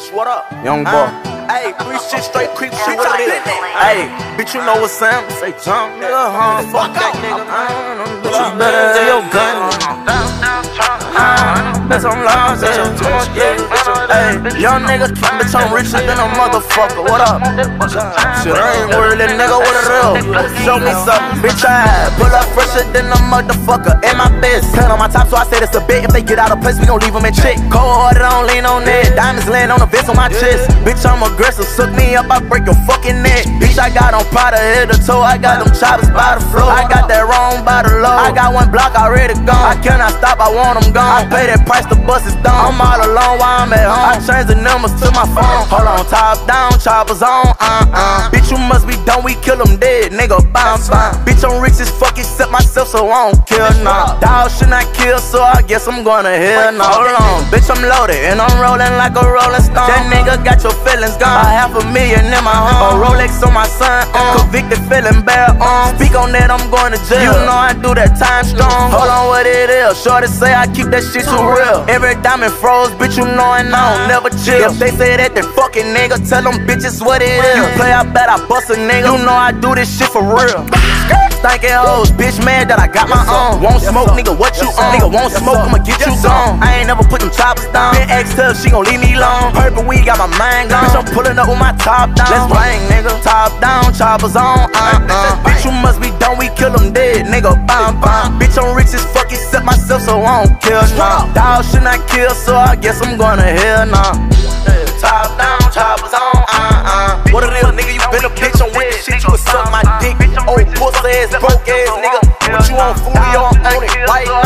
Bitch, what up? Young boy. Hey, 3 shit straight creep shit, what it is? Hey, bitch, you know what's Sam? Say jump, nigga, fuck that nigga, bitch, you better have your gun. Bitch, I'm lost at your touch, yeah. Hey, young nigga, bitch, I'm richer than a motherfucker, what up? Shit, I ain't worried, that nigga, what it is? Show me something, bitch, I pull up fresher than a motherfucker. In my best, cut on my top, so I said it's a bit. If they get out of place, we gon' leave them in check. Cold-hearted, I don't lean on that. Diamonds laying on the vest on my chest. Bitch, I'm aggressive, suck me up, I break your fucking neck. Bitch, I got on Prada head to toe, I got them choppers by the floor. I got that wrong by the low. I got one block already gone. I cannot stop, I want them gone. I pay that price, the bus is done. I'm all alone while I'm at home. I change the numbers to my phone. Hold on, top down, choppers on, Bitch, you must be done, we kill them dead, nigga, bam, bam. Bitch, I'm rich as fuck, except myself, so I don't kill nah. Dog should not kill, so I guess I'm gonna heal now. Hold on, bitch, I'm loaded, and I'm rolling like a rolling stone. That nigga got your feelings gone. $500,000 in my home. A Rolex on my son, convicted feeling bad on. Speak on that, I'm going to jail. You know I do that time strong. Hold on, what it is? Shorty say I keep that shit too real. Every diamond froze, bitch, you know I don't never chill. If they say that they fucking nigga, tell them bitches what it is. You play, I bet I bust a nigga. You know I do this shit for real. Stinking hoes, bitch, mad that I got my own. Won't smoke, nigga, what you on? Nigga won't smoke, I'ma get you gone. I ain't never put them choppers down. Been asked her if she gon' leave me alone. Purple weed got my mind gone. Bitch, I'm pulling up with my top down. Let's bang, nigga. Top down, choppers on, Bitch, you must be done, we kill them dead, nigga, bam, bam. Bitch, I'm rich as fuck, except myself, so I don't kill nah. Dog should not kill, so I guess I'm gonna heal now. Top down, choppers on, What it is, nigga, you been a bitch, I'm with this shit, you would suck my dick. Old pussy ass, broke ass, nigga. What you on, foodie, or on it, white